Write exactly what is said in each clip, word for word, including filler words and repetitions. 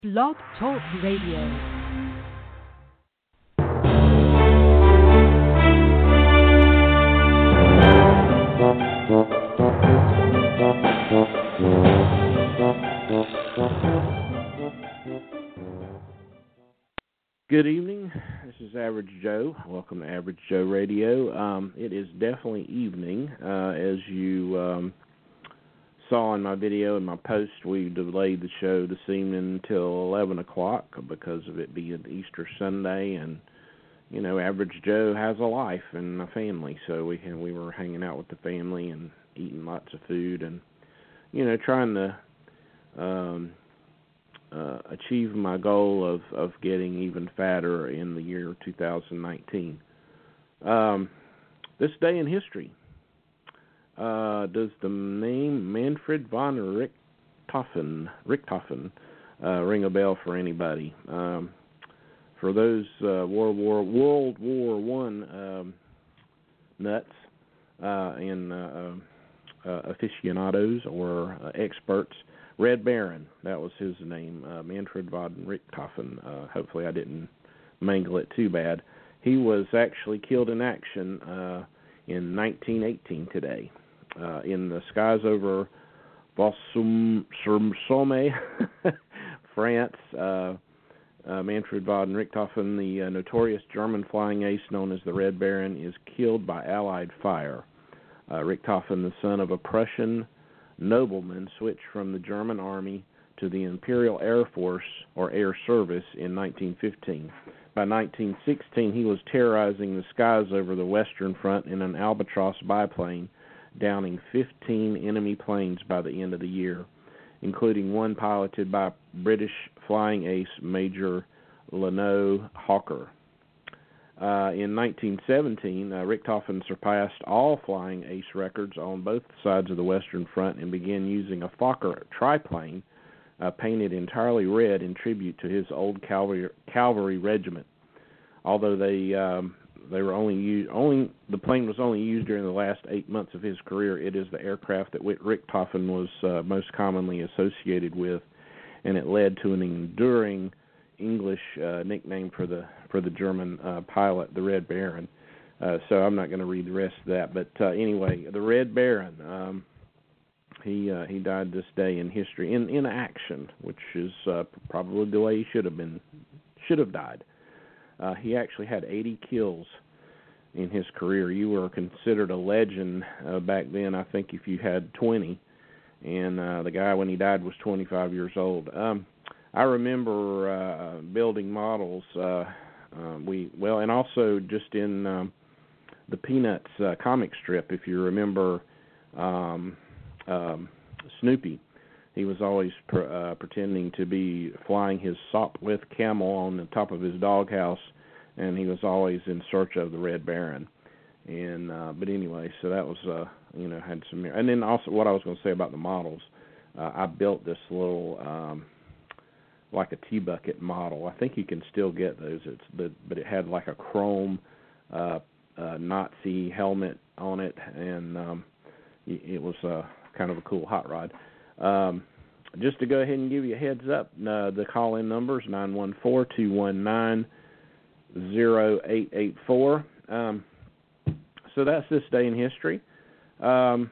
Blog Talk Radio. Good evening. This is Average Joe. Welcome to Average Joe Radio. Um, it is definitely evening. Uh, as you um, saw in my video and my post, we delayed the show this evening until eleven o'clock because of it being Easter Sunday. And, you know, Average Joe has a life and a family, so we we were hanging out with the family and eating lots of food and, you know, trying to Um, Uh, achieve my goal of, of getting even fatter in the year two thousand nineteen. Um, this day in history, uh, does the name Manfred von Richthofen, Richthofen uh, ring a bell for anybody? Um, for those uh, World War World War One um, nuts uh, and uh, uh, aficionados or uh, experts, Red Baron, that was his name, uh, Manfred von Richthofen. Uh, hopefully I didn't mangle it too bad. He was actually killed in action uh, in nineteen eighteen today uh, in the skies over Valsoume, France. Uh, uh, Manfred von Richthofen, the uh, notorious German flying ace known as the Red Baron, is killed by Allied fire. Uh, Richthofen, the son of a Prussian nobleman, switched from the German army to the Imperial Air Force or Air Service in nineteen fifteen. By nineteen sixteen, he was terrorizing the skies over the Western Front in an Albatross biplane, downing fifteen enemy planes by the end of the year, including one piloted by British flying ace Major Leno Hawker. Uh, in nineteen seventeen, uh, Richthofen surpassed all flying ace records on both sides of the Western Front and began using a Fokker triplane uh, painted entirely red in tribute to his old cavalry, cavalry regiment. Although they um, they were only used, only the plane was only used during the last eight months of his career, it is the aircraft that Richthofen was uh, most commonly associated with, and it led to an enduring English uh, nickname for the for the German uh, pilot, the Red Baron. Uh, so I'm not going to read the rest of that. But uh, anyway, the Red Baron, um, he uh, he died this day in history in, in action, which is uh, probably the way he should have been should have died. Uh, he actually had eighty kills in his career. You were considered a legend uh, back then. I think if you had twenty, and uh, the guy when he died was twenty-five years old. Um, I remember uh, building models. Uh, uh, we well, and also just in um, the Peanuts uh, comic strip, if you remember um, um, Snoopy, he was always pr- uh, pretending to be flying his Sopwith camel on the top of his doghouse, and he was always in search of the Red Baron. And uh, but anyway, so that was uh, you know had some, and then also what I was going to say about the models. Uh, I built this little. Um, like a T-bucket model. I think you can still get those. It's the, but it had like a chrome uh, uh, Nazi helmet on it, and um, it was uh, kind of a cool hot rod. Um, just to go ahead and give you a heads up, uh, the call-in number is nine one four, two one nine, zero eight eight four. Um, so that's this day in history. Um,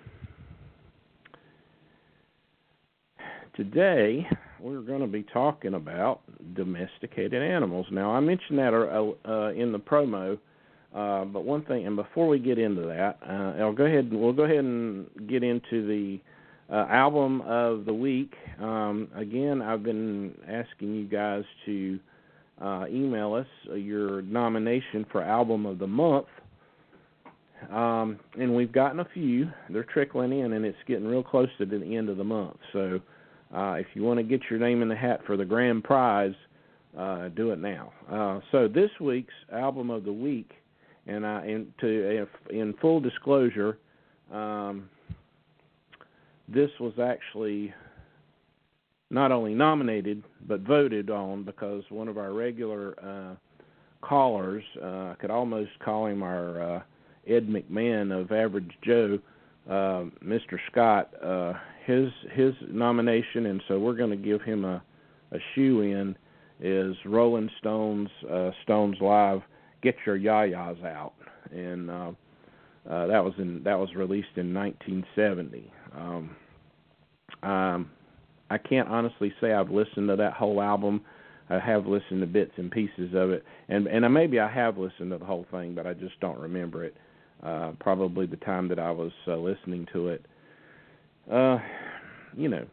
today, we're going to be talking about domesticated animals. Now, I mentioned that uh, uh, in the promo, uh, but one thing, and before we get into that, uh, I'll go ahead and we'll go ahead and get into the uh, album of the week. Um, again, I've been asking you guys to uh, email us your nomination for album of the month, um, and we've gotten a few. They're trickling in, and it's getting real close to the end of the month. So, Uh, if you want to get your name in the hat for the grand prize, uh, do it now. Uh, so this week's album of the week, and I, in, to, if, in full disclosure, um, this was actually not only nominated but voted on because one of our regular uh, callers, uh, I could almost call him our uh, Ed McMahon of Average Joe, uh, Mister Scott, uh, his his nomination, and so we're going to give him a a shoe-in is Rolling Stones, uh, Stones Live, "Get Your Ya-Ya's Out," and uh, uh, that was in that was released in nineteen seventy. Um, um, I can't honestly say I've listened to that whole album. I have listened to bits and pieces of it, and and maybe I have listened to the whole thing, but I just don't remember it. Uh, probably the time that I was uh, listening to it. Uh, you know,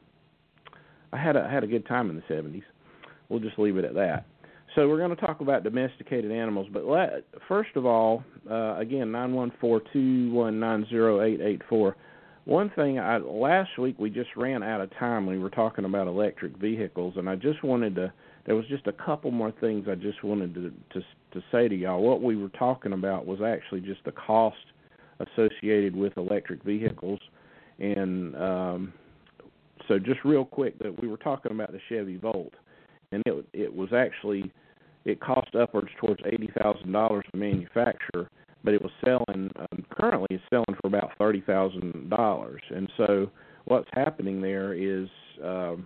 I had a, I had a good time in the seventies. We'll just leave it at that. So we're going to talk about domesticated animals, but let, first of all, uh, again, nine one four, two one nine zero, eight eight four. One thing, I, last week we just ran out of time. We were talking about electric vehicles, and I just wanted to, there was just a couple more things I just wanted to, to, to say to y'all. What we were talking about was actually just the cost associated with electric vehicles. And um, so just real quick, that we were talking about the Chevy Volt, and it it was actually, it cost upwards towards eighty thousand dollars to manufacture, but it was selling, um, currently it's selling for about thirty thousand dollars. And so what's happening there is um,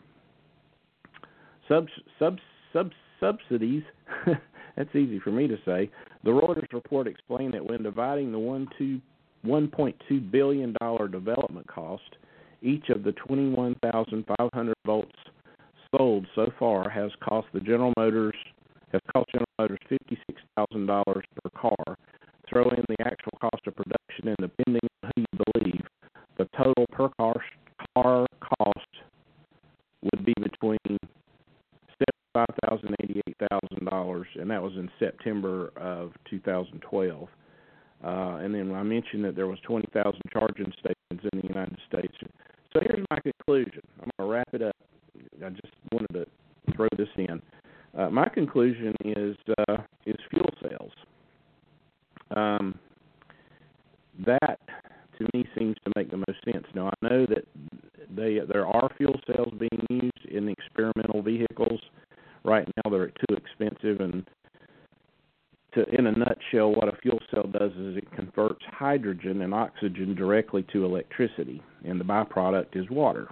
sub, sub, sub, subsidies, that's easy for me to say. The Reuters report explained that when dividing the one, two, one point two billion dollars development cost, each of the twenty-one thousand five hundred volts sold so far has cost the General Motors has cost General Motors fifty-six thousand dollars per car. Throw in the actual cost of production, and depending on who you believe, the total per car car cost would be between seventy-five thousand dollars and eighty-eight thousand dollars, and that was in September of two thousand twelve. Uh, and then I mentioned that there was twenty thousand charging stations in the United States. So here's my conclusion. I'm going to wrap it up. I just wanted to throw this in. Uh, my conclusion is uh, is fuel cells. Um, that to me seems to make the most sense. Now I know that they there are fuel cells being used in the experimental vehicles. Right now they're too expensive, and to, in a nutshell, what a fuel cell does is it converts hydrogen and oxygen directly to electricity, and the byproduct is water.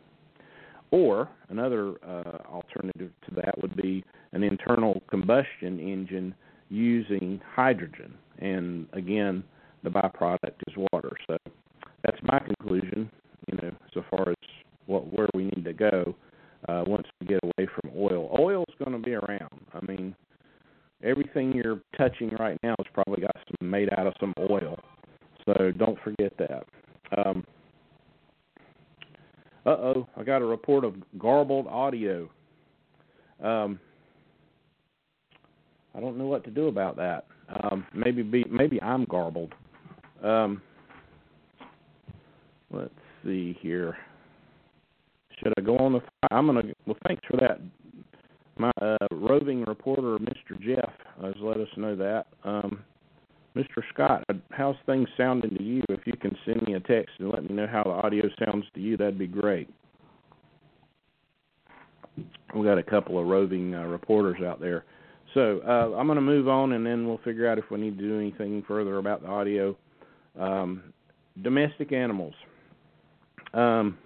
Or another uh, alternative to that would be an internal combustion engine using hydrogen, and again, the byproduct is water. So that's my conclusion, you know, so far as what where we need to go uh, once we get away from oil. Oil is going to be around. I mean, everything you're touching right now has probably got some made out of some oil, so don't forget that. Um, uh-oh, I got a report of garbled audio. Um, I don't know what to do about that. Um, maybe be, maybe I'm garbled. Um, let's see here. Should I go on the? I'm gonna. Well, thanks for that. My uh, roving reporter, Mister Jeff, has let us know that. Um, Mister Scott, how's things sounding to you? If you can send me a text and let me know how the audio sounds to you, that'd be great. We've got a couple of roving uh, reporters out there. So uh, I'm going to move on, and then we'll figure out if we need to do anything further about the audio. Um, domestic animals. Um,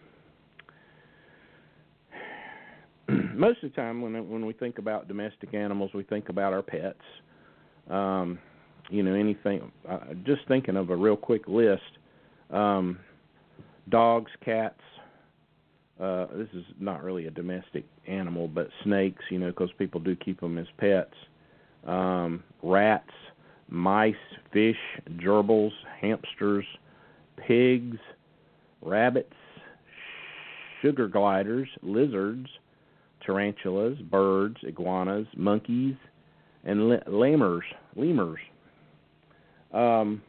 most of the time when when we think about domestic animals, we think about our pets. Um, you know, anything. Uh, just thinking of a real quick list. Um, dogs, cats. Uh, this is not really a domestic animal, but snakes, you know, because people do keep them as pets. Um, rats, mice, fish, gerbils, hamsters, pigs, rabbits, sugar gliders, lizards, tarantulas, birds, iguanas, monkeys, and le- lemurs. lemurs. Um,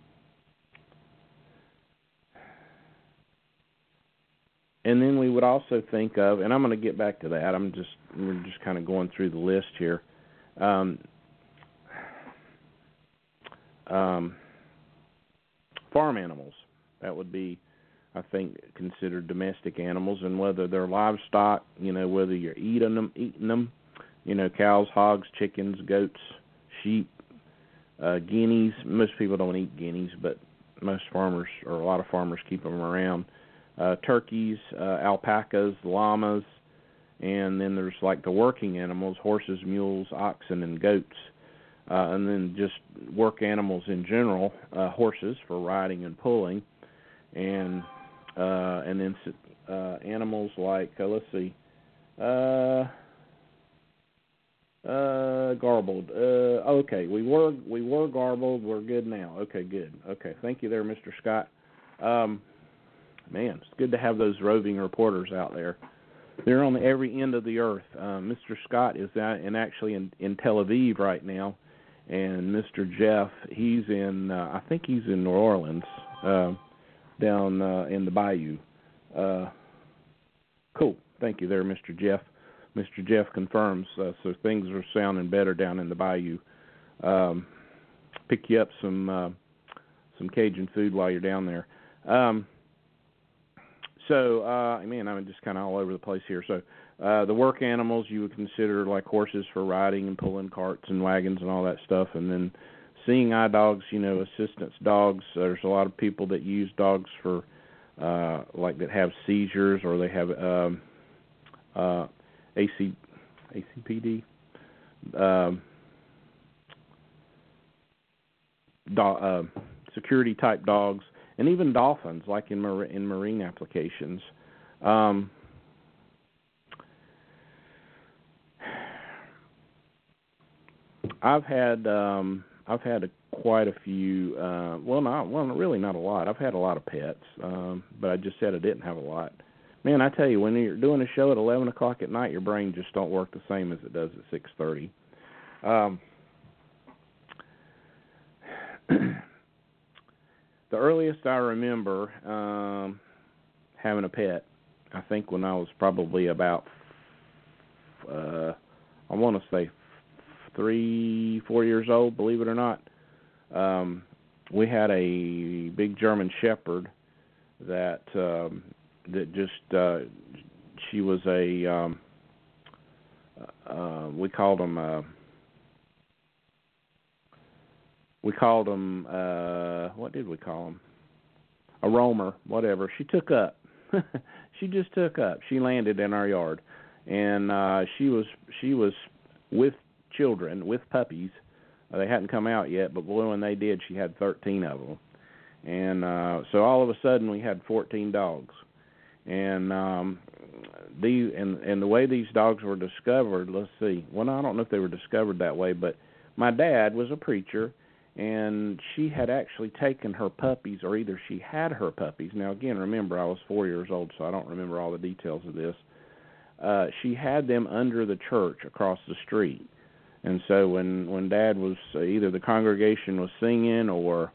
And then we would also think of, and I'm going to get back to that. I'm just we're just kind of going through the list here. Um, um, farm animals, that would be, I think, considered domestic animals, and whether they're livestock, you know, whether you're eating them, eating them, you know, cows, hogs, chickens, goats, sheep, uh, guineas. Most people don't eat guineas, but most farmers, or a lot of farmers, keep them around. Uh, turkeys, uh, alpacas, llamas, and then there's like the working animals, horses, mules, oxen, and goats, uh, and then just work animals in general, uh, horses for riding and pulling, and uh, and then uh, animals like uh, let's see. Uh, Uh, garbled. Uh, okay, we were we were garbled. We're good now. Okay, good. Okay, thank you there, Mister Scott. Um, man, it's good to have those roving reporters out there. They're on every end of the earth. Uh, Mister Scott is out and actually in, in Tel Aviv right now, and Mister Jeff, he's in. Uh, I think he's in New Orleans, uh, down uh, in the Bayou. Uh, cool. Thank you there, Mister Jeff. Mister Jeff confirms, uh, so things are sounding better down in the Bayou. Um, pick you up some uh, some Cajun food while you're down there. Um, so, uh, man, I'm just kind of all over the place here. So, uh, the work animals you would consider like horses for riding and pulling carts and wagons and all that stuff. And then seeing eye dogs, you know, assistance dogs. There's a lot of people that use dogs for, uh, like that have seizures or they have um, uh, A C, A C P D, um, do, uh, security type dogs, and even dolphins, like in mar- in marine applications. Um, I've had um, I've had a, quite a few. Uh, well, not well, really not a lot. I've had a lot of pets, um, but I just said I didn't have a lot. Man, I tell you, when you're doing a show at eleven o'clock at night, your brain just don't work the same as it does at six thirty. Um, the earliest I remember um, having a pet, I think when I was probably about, uh, I want to say three, four years old, believe it or not. Um, we had a big German Shepherd that um, that just... Uh, She was a, um, uh, we called them, uh, we called them, uh, what did we call them? A roamer, whatever. She took up. She just took up. She landed in our yard, and uh, she was she was with children, with puppies. Uh, they hadn't come out yet, but boy, when they did, she had thirteen of them, and uh, so all of a sudden we had fourteen dogs. And um, these and and the way these dogs were discovered, let's see. Well, I don't know if they were discovered that way, but my dad was a preacher, and she had actually taken her puppies, or either she had her puppies. Now, again, remember, I was four years old, so I don't remember all the details of this. Uh, she had them under the church across the street, and so when when Dad was uh, either the congregation was singing or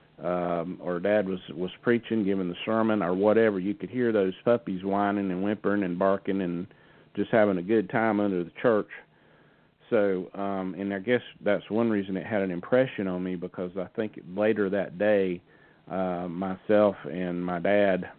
Um, or Dad was, was preaching, giving the sermon, or whatever, you could hear those puppies whining and whimpering and barking and just having a good time under the church. So, um, and I guess that's one reason it had an impression on me, because I think later that day, uh, myself and my dad,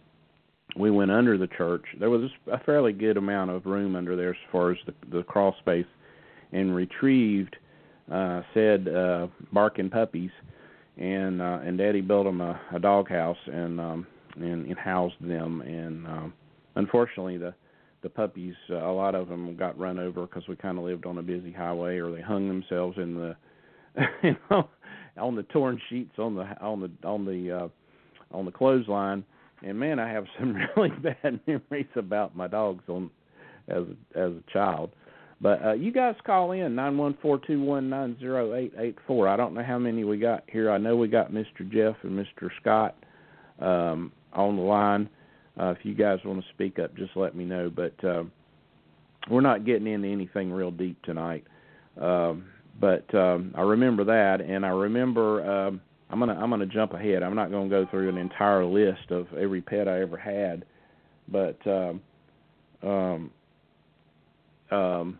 we went under the church. There was a fairly good amount of room under there as far as the, the crawl space, and retrieved uh, said uh, barking puppies. And uh, and Daddy built them a, a dog house and um, and, and housed them. And um, unfortunately, the the puppies, uh, a lot of them got run over because we kind of lived on a busy highway, or they hung themselves in the you know, on the torn sheets on the on the on the uh, on the clothesline. And man, I have some really bad memories about my dogs on as as a child. But uh, you guys call in, nine one four, two one nine, zero eight eight four. I don't know how many we got here. I know we got Mister Jeff and Mister Scott um, on the line. Uh, if you guys want to speak up, just let me know. But uh, we're not getting into anything real deep tonight. Um, but um, I remember that, and I remember um, I'm gonna I'm gonna jump ahead. I'm not going to go through an entire list of every pet I ever had, but um, um, um,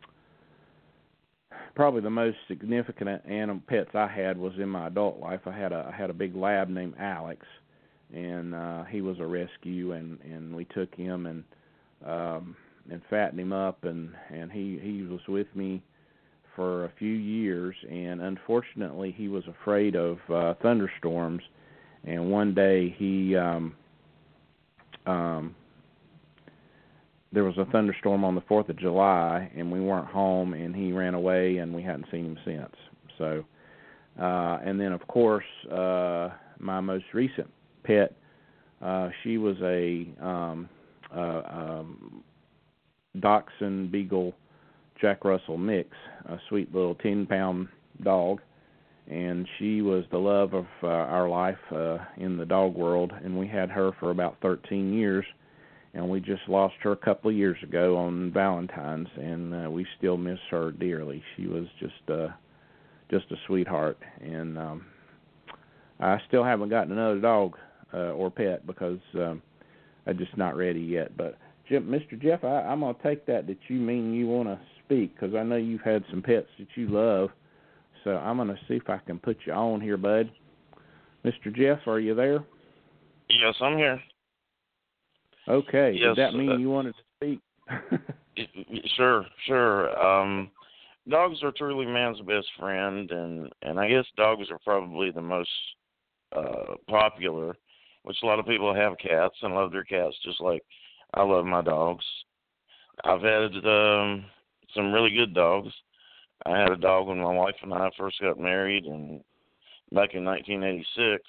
probably the most significant animal pets I had was in my adult life. I had a I had a big lab named Alex, and uh, he was a rescue, and, and we took him and um, and fattened him up, and, and he, he was with me for a few years, and unfortunately he was afraid of uh, thunderstorms, and one day he um, um, there was a thunderstorm on the fourth of July, and we weren't home, and he ran away, and we hadn't seen him since. So, uh, and then, of course, uh, my most recent pet, uh, she was a um, uh, um, Dachshund Beagle Jack Russell mix, a sweet little ten-pound dog, and she was the love of uh, our life uh, in the dog world, and we had her for about thirteen years, and we just lost her a couple of years ago on Valentine's, and uh, we still miss her dearly. She was just uh, just a sweetheart, and um, I still haven't gotten another dog uh, or pet because um, I'm just not ready yet. But Jim, Mister Jeff, I, I'm going to take that that you mean you want to speak, because I know you've had some pets that you love. So I'm going to see if I can put you on here, bud. Mister Jeff, are you there? Yes, I'm here. Okay. Yes, Did that mean uh, you wanted to speak? Sure, sure. Um, dogs are truly man's best friend, and, and I guess dogs are probably the most uh, popular, which a lot of people have cats and love their cats just like I love my dogs. I've had um, some really good dogs. I had a dog when my wife and I first got married, and back in nineteen eighty-six,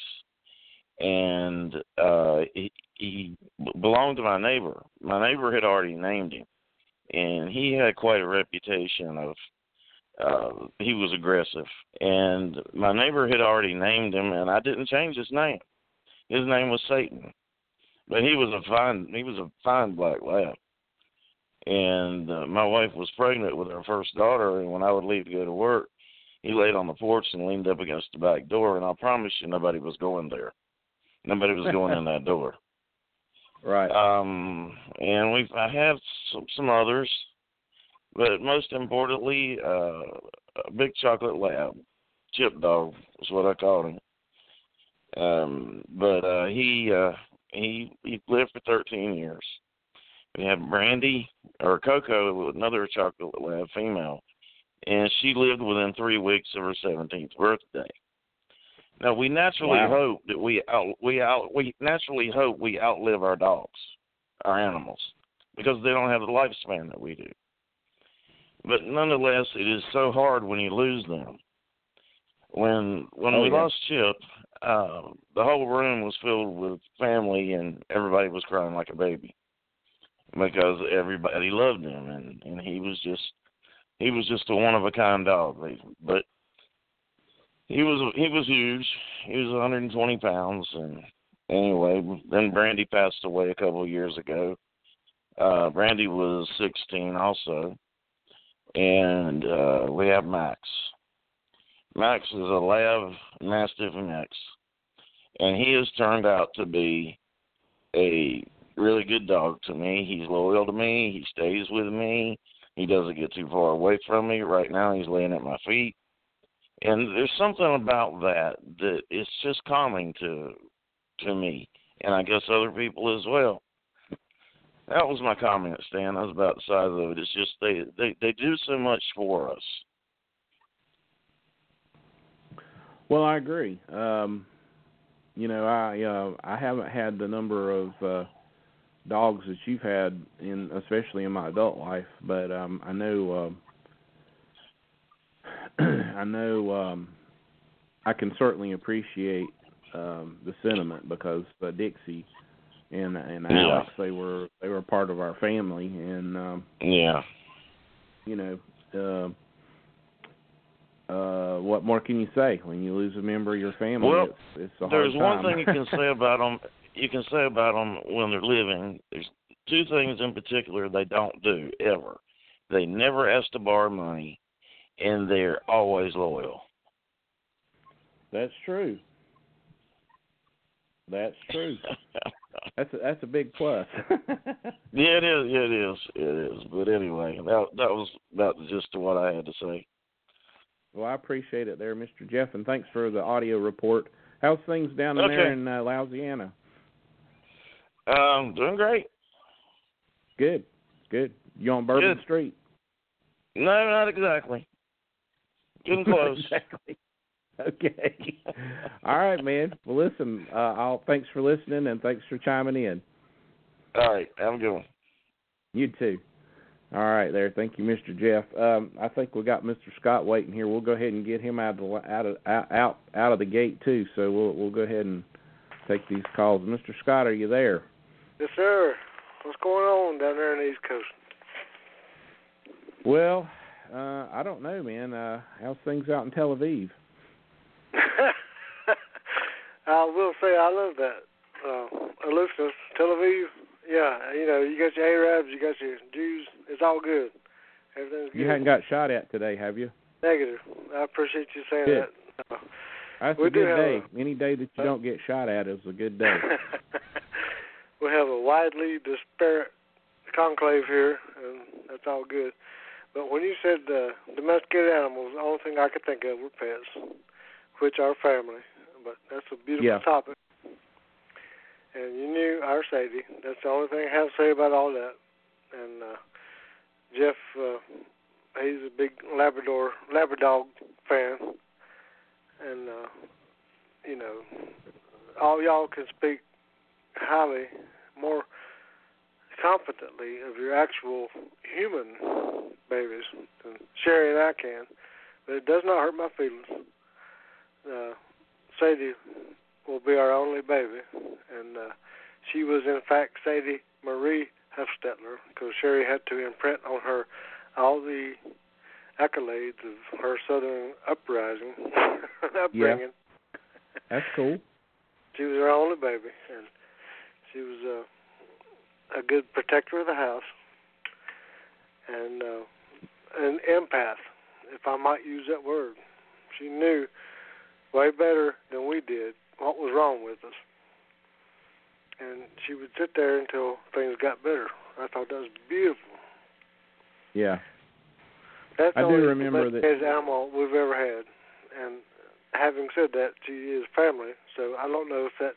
and uh, he, he belonged to my neighbor. My neighbor had already named him, and he had quite a reputation of uh, he was aggressive. And my neighbor had already named him, and I didn't change his name. His name was Satan, but he was a fine he was a fine black lab. And uh, my wife was pregnant with her first daughter, and when I would leave to go to work, he laid on the porch and leaned up against the back door, and I promise you nobody was going there. Nobody was going in that door. Right. Um, and we've I have some, some others, but most importantly, uh, a big chocolate lab, Chip Dog is what I called him. Um, but uh, he uh, he he lived for thirteen years. We had Brandy, or Coco, another chocolate lab female, and she lived within three weeks of her seventeenth birthday. Now we naturally Wow. hope that we out we out we naturally hope we outlive our dogs, our animals, because they don't have the lifespan that we do. But nonetheless, it is so hard when you lose them. When when oh, we yeah. lost Chip, uh, the whole room was filled with family, and everybody was crying like a baby, because everybody loved him, and, and he was just he was just a one of a kind dog. But he was he was huge. He was one hundred twenty pounds, and anyway, then Brandy passed away a couple of years ago. Uh, Brandy was sixteen also, and uh, we have Max. Max is a lab mastiff mix, and he has turned out to be a really good dog to me. He's loyal to me. He stays with me. He doesn't get too far away from me. Right now he's laying at my feet. And there's something about that that is just calming to to me, and I guess other people as well. That was my comment, Stan. That was about the size of it. It's just they, they, they do so much for us. Well, I agree. Um, you know, I uh, I haven't had the number of uh, dogs that you've had, in especially in my adult life, but um, I know uh, I know um, I can certainly appreciate um, the sentiment, because uh, Dixie and and Alex, Yeah. they were they were part of our family, and um, Yeah. you know. Uh, Uh, what more can you say when you lose a member of your family? Well, it's, it's a hard there's time. one thing you can say about them. You can say about them when they're living. There's two things in particular they don't do ever. They never ask to borrow money, and they're always loyal. That's true. That's true. That's a, that's a big plus. Yeah, it is. Yeah, it is. It is. But anyway, that that was about the gist of what I had to say. Well, I appreciate it there, Mister Jeff, and thanks for the audio report. How's things down in Okay. there in uh, Louisiana? Um, doing great. Good, good. You on Bourbon Good. Street? No, not exactly. Getting close. Exactly. Okay. All right, man. Well, listen. Uh, I'll thanks for listening, and thanks for chiming in. All right. Have a good one. You too. All right, there. Thank you, Mister Jeff. Um, I think we got Mister Scott waiting here. We'll go ahead and get him out of the, out of out out of the gate too. So we'll we'll go ahead and take these calls. Mister Scott, are you there? Yes, sir. What's going on down there on the East Coast? Well, uh, I don't know, man. Uh, how's things out in Tel Aviv? I will say I love that. Uh, Aloofness, Tel Aviv. Yeah, you know, you got your Arabs, you got your Jews. It's all good. Everything's good. You hadn't got shot at today, have you? Negative. I appreciate you saying Good. that. Uh, That's we a good day. A, Any day that you uh, don't get shot at is a good day. We have a widely disparate conclave here, and that's all good. But when you said uh, domesticated animals, the only thing I could think of were pets, which are family. But that's a beautiful yeah. topic. And you knew our Sadie. That's the only thing I have to say about all that. And uh, Jeff, uh, he's a big Labrador, Labrador fan. And, uh, you know, all y'all can speak highly, more confidently of your actual human babies than Sherry and I can. But it does not hurt my feelings. Uh, Sadie will be our only baby, and uh, she was in fact Sadie Marie Huffstetler, because Sherry had to imprint on her all the accolades of her Southern uprising, upbringing. Yeah. That's cool. She was our only baby, and she was uh, a good protector of the house, and uh, an empath, if I might use that word. She knew way better than we did what was wrong with us. And she would sit there until things got better. I thought that was beautiful. Yeah. That's I the do only remember that animal we've ever had. And having said that, she is family, so I don't know if that,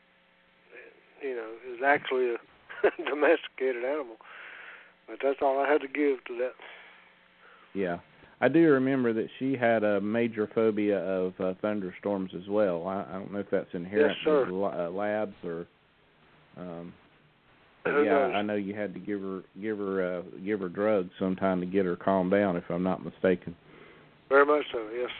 you know, is actually a domesticated animal. But that's all I had to give to that. Yeah. I do remember that she had a major phobia of uh, thunderstorms as well. I, I don't know if that's inherent yes, sir. in uh, labs or. Um, but Who yeah, knows? I know you had to give her give her uh, give her drugs sometime to get her calmed down, if I'm not mistaken. Very much so. Yes.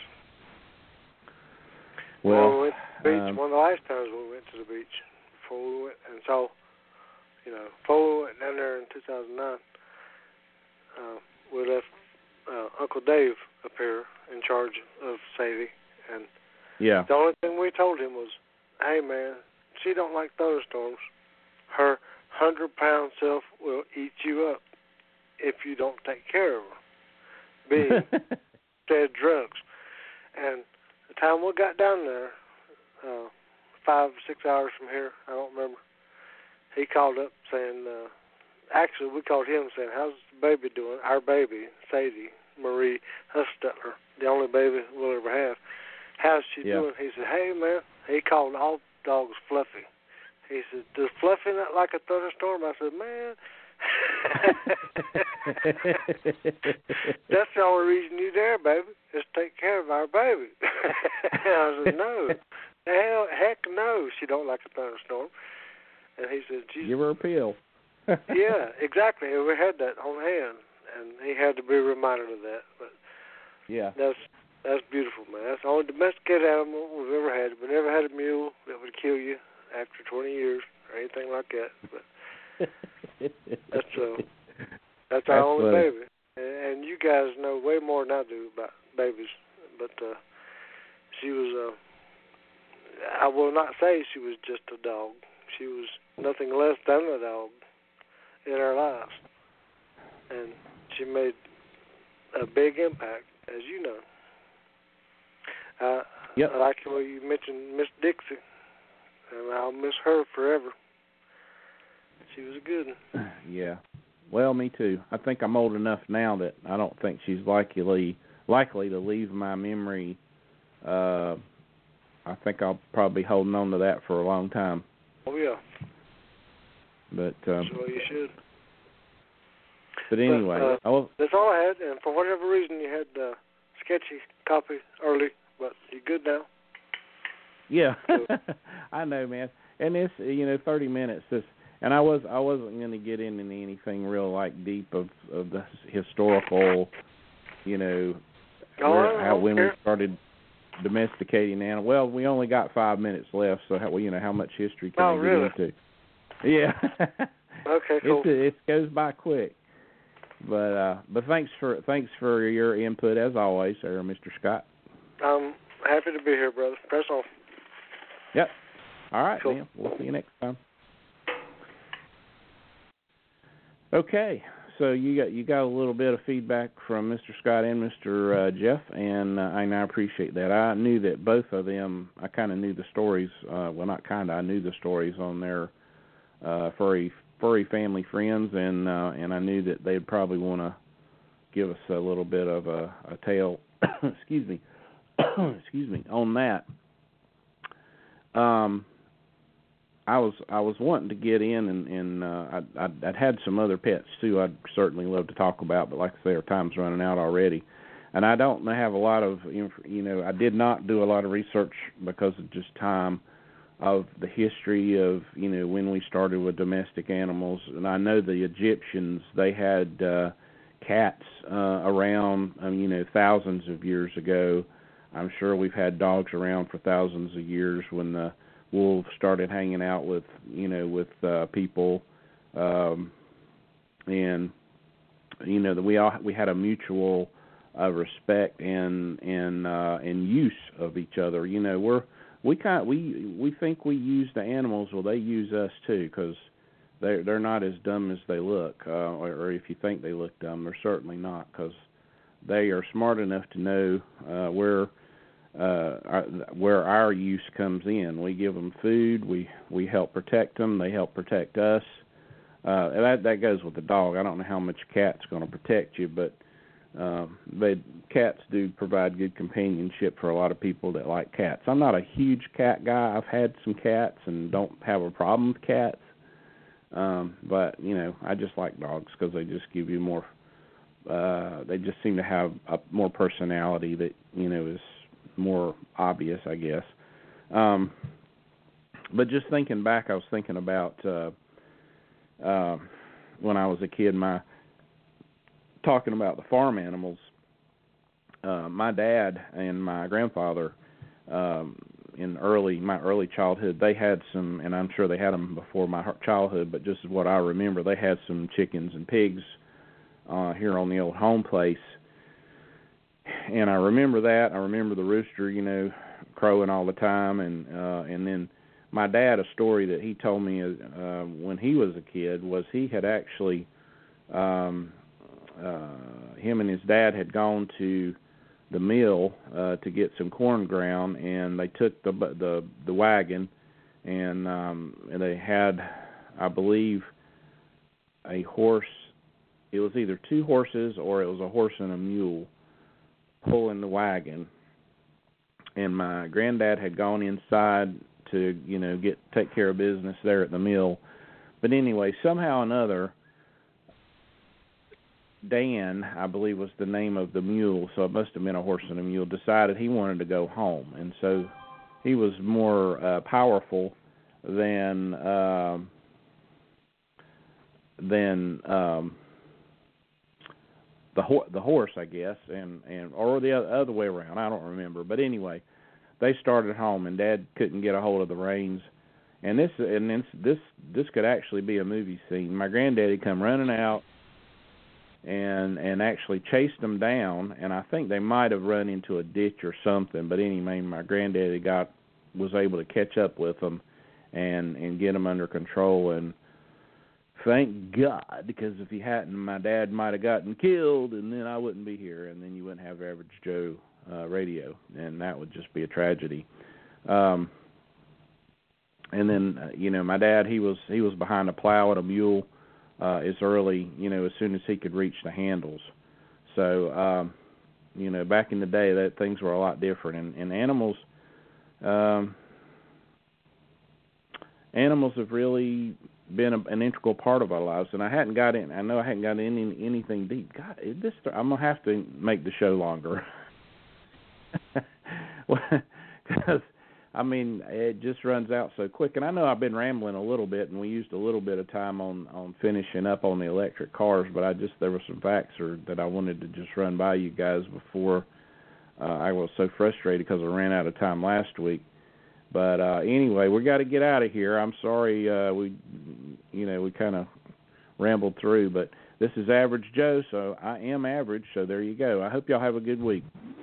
Well, when we went to the beach, um, one of the last times we went to the beach before we went and saw, you know, before we went down there in two thousand nine, uh, we left. Uh, Uncle Dave up here in charge of Sadie, and yeah. the only thing we told him was, hey man, she don't like thunderstorms. Her hundred-pound self will eat you up if you don't take care of her, being dead drugs. And the time we got down there, uh, five, six hours from here, I don't remember, he called up saying, uh, actually we called him saying, how's the baby doing? Our baby, Sadie Marie Huffstetler, the only baby we'll ever have. How's she yeah. doing? He said, hey, man. He called all dogs Fluffy. He said, does Fluffy not like a thunderstorm? I said, man, that's the only reason you're there, baby, is to take care of our baby. I said, no. Hell, heck no, she don't like a thunderstorm. And he said, Jesus. Give her a pill. Yeah, exactly. We had that on hand. And he had to be reminded of that. But yeah, that's that's beautiful, man. That's the only domesticated animal we've ever had. We never had a mule that would kill you after twenty years or anything like that. But that's uh, that's our that's only funny. baby. And, and you guys know way more than I do about babies. But uh, she was. Uh, I will not say she was just a dog. She was nothing less than a dog in our lives, and she made a big impact, as you know. Uh, yep. I like the way you mentioned Miss Dixie, and I'll miss her forever. She was a good one. Yeah. Well, me too. I think I'm old enough now that I don't think she's likely likely to leave my memory. Uh, I think I'll probably be holding on to that for a long time. Oh, yeah. But um, so you should. But anyway, but, uh, oh, that's all I had. And for whatever reason, you had uh, sketchy copy early, but you're good now. Yeah, I know, man. And it's, you know, thirty minutes. This and I was I wasn't going to get into anything real like deep of of the historical, you know, Oh, where, how when we okay. started domesticating animals. Well, we only got five minutes left, so how, well, you know, how much history can Oh, I get really? into? Yeah. Okay, cool. It's, it goes by quick. But uh, but thanks for thanks for your input as always, sir, Mister Scott. I'm happy to be here, brother. Press on. Yep. All right, Cool. man. We'll see you next time. Okay, so you got you got a little bit of feedback from Mister Scott and Mister Uh, Jeff, and uh, and I appreciate that. I knew that both of them. I kind of knew the stories. Uh, well, not kind of. I knew the stories on their uh, furry furry family friends, and uh, and I knew that they'd probably want to give us a little bit of a, a tale. excuse me. excuse me on that. Um. I was I was wanting to get in, and, and uh, I'd, I'd, I'd had some other pets too. I'd certainly love to talk about, but like I say, our time's running out already, and I don't have a lot of, you know, I did not do a lot of research because of just time of the history of, you know, when we started with domestic animals. And I know the Egyptians, they had uh, cats uh, around, um, you know, thousands of years ago. I'm sure we've had dogs around for thousands of years when the wolves started hanging out with, you know, with uh, people, um, and you know that we all we had a mutual uh, respect and and uh, and use of each other. You know, we're we kind we we think we use the animals, well, they use us too, because they they're not as dumb as they look, uh, or, or if you think they look dumb, they're certainly not, because they are smart enough to know uh, where. Uh, our, where our use comes in. We give them food. We we help protect them. They help protect us. Uh, that that goes with the dog. I don't know how much a cat's going to protect you, but um, they cats do provide good companionship for a lot of people that like cats. I'm not a huge cat guy. I've had some cats and don't have a problem with cats. Um, but you know, I just like dogs because they just give you more. Uh, they just seem to have a more personality that, you know, is more obvious, I guess. Um, but just thinking back, I was thinking about uh, uh, when I was a kid, my talking about the farm animals. Uh, my dad and my grandfather, um, in early my early childhood, they had some, and I'm sure they had them before my childhood, but just what I remember, they had some chickens and pigs uh, here on the old home place. And I remember that. I remember the rooster, you know, crowing all the time. And uh, and then my dad, a story that he told me uh, when he was a kid was he had actually, um, uh, him and his dad had gone to the mill uh, to get some corn ground, and they took the the the wagon, and um, and they had, I believe, a horse. It was either two horses or it was a horse and a mule pulling the wagon, and my granddad had gone inside to, you know, get take care of business there at the mill. But anyway, somehow or another, Dan, I believe was the name of the mule, so it must have been a horse and a mule, decided he wanted to go home, and so he was more uh, powerful than uh, than um, the ho- the horse, I guess, and, and or the other, other way around. I don't remember, but anyway, they started home, and Dad couldn't get a hold of the reins, and this and this this this could actually be a movie scene. My granddaddy come running out and and actually chased them down, and I think they might have run into a ditch or something. But anyway, my granddaddy got was able to catch up with them and and get them under control, and thank God, because if he hadn't, my dad might have gotten killed, and then I wouldn't be here, and then you wouldn't have Average Joe uh, radio, and that would just be a tragedy. Um, and then, uh, you know, my dad, he was he was behind a plow and a mule uh, as early, you know, as soon as he could reach the handles. So, um, you know, back in the day, that things were a lot different, and, and animals, um, animals have really been a, an integral part of our lives, and I hadn't got in. I know I hadn't got in any, anything deep. God, this I'm gonna have to make the show longer, because I mean, it just runs out so quick. And I know I've been rambling a little bit, and we used a little bit of time on, on finishing up on the electric cars, but I just there were some facts or, that I wanted to just run by you guys before uh, I was so frustrated because I ran out of time last week. But uh, anyway, we got to get out of here. I'm sorry uh, we, you know, we kind of rambled through, but this is Average Joe, so I am average, so there you go. I hope y'all have a good week.